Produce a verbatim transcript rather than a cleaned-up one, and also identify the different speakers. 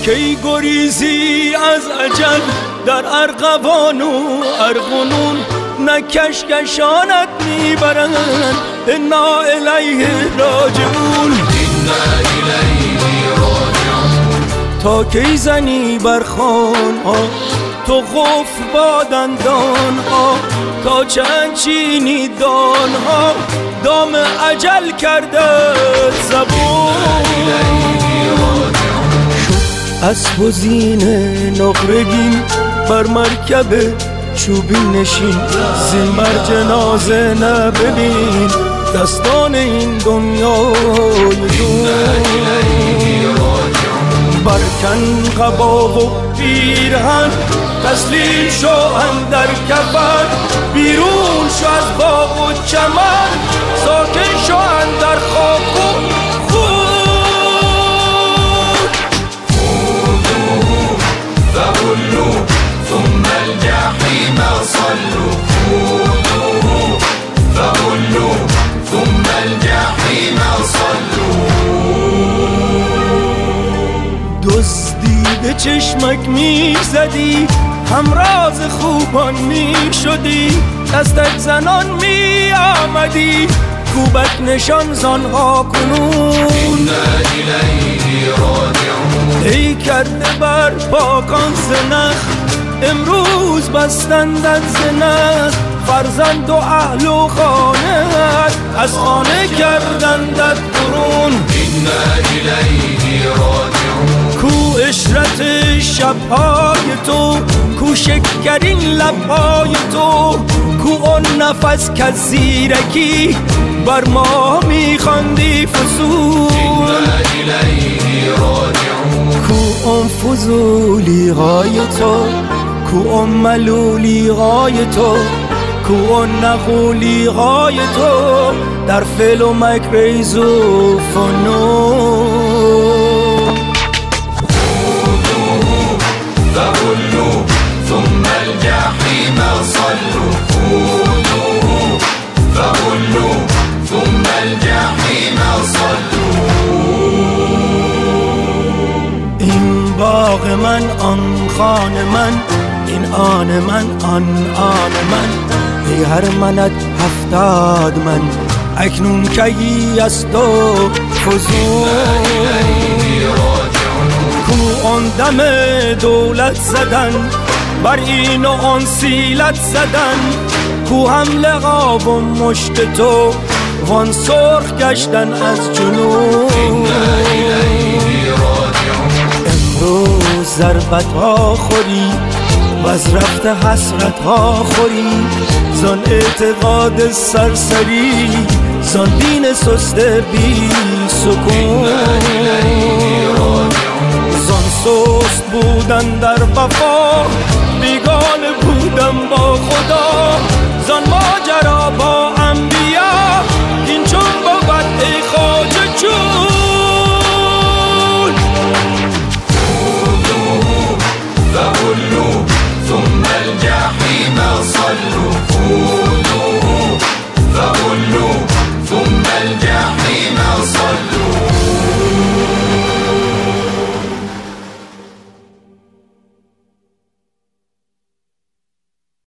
Speaker 1: کی گریزی از اجل در ارغوان و ارغنون، نه کشکشانت میبرند انا الیه راجعون. تا کی زنی بر خان ها تو قفل با دندان ها، تا چند چینی دان ها دام اجل کرده زبون. اسب و زینه نقرگین بر مرکب چوبی نشین، زین بر جنازه نببین دستان این دنیای دون. برکن قبا و پیرهن تسلیم شو اندر کفن، بیرون شو از باغ و چمن ساکن شو اندر خاک و خون.
Speaker 2: خذوه فغلوه ثم الجحیم صلوه. خذوه فغلوه ثم الجحیم صلوه.
Speaker 1: دزدیده چشمک می زدی، همراز خوبان می شدی، دستک زنان می آمدی، کوبک نشان زنها کنون. ای کرده بر پاکان زنخ امروز بستندت زنخ، فرزند و اهل و خانه از خانه کردندت برون. کو اشرت شبهای تو، کو شکرین لبهای تو، کو اون نفس که زیرکی بر ما میخواندی فضول. کو اون فضولی های تو، کو اون ملولی های تو، کو اون نقولی های تو در فعل و مکریز و فنون.
Speaker 2: فغلوه ثم الجحیم صلوه. خذوه فغلوه ثم الجحیم صلوه.
Speaker 1: این باغ من آن خان من، این آن من آن آن من، ای هر منت هفتاد من اکنون کی از تو فزون. کو آن دم دولت زدن بر این و آن سیلت زدن، کو هم لقاب و مشت تو وان سرخ گشتن از جنون. امروز ضربت ها خوری و از رفت حسرت ها خوری، زان اعتقاد سرسری، زان دین سست بی سکون، زان سست بودن در وفا، بیگانه بودن با خدا، زان ماجرا با انبیا، این چون بود ای خواجه چون.
Speaker 2: خذوه فغلوه